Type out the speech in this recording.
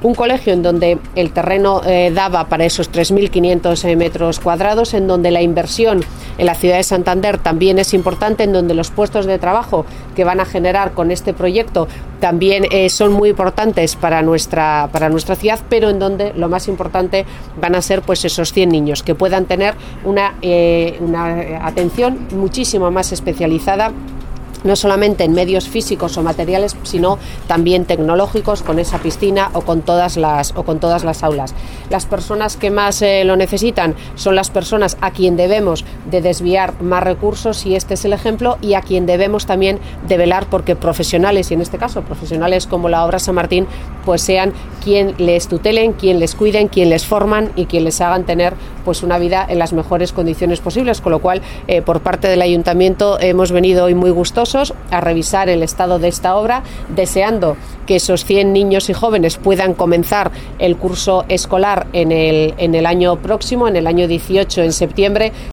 un colegio en donde el terreno daba para esos 3.500 metros cuadrados, en donde la inversión en la ciudad de Santander también es importante, en donde los puestos de trabajo que van a generar con este proyecto también son muy importantes para nuestra ciudad, pero en donde lo más importante van a ser pues esos 100 niños que puedan tener una atención muchísimo más especializada, no solamente en medios físicos o materiales, sino también tecnológicos, con esa piscina o con todas las aulas. Las personas que más lo necesitan son las personas a quien debemos de desviar más recursos, y este es el ejemplo, y a quien debemos también de velar porque profesionales, y en este caso profesionales como la Obra San Martín, pues sean quien les tutelen, quien les cuiden, quien les forman y quien les hagan tener pues una vida en las mejores condiciones posibles, con lo cual por parte del Ayuntamiento hemos venido hoy muy gustosos a revisar el estado de esta obra, deseando que esos 100 niños y jóvenes puedan comenzar el curso escolar en el año próximo, en el año 18, en septiembre,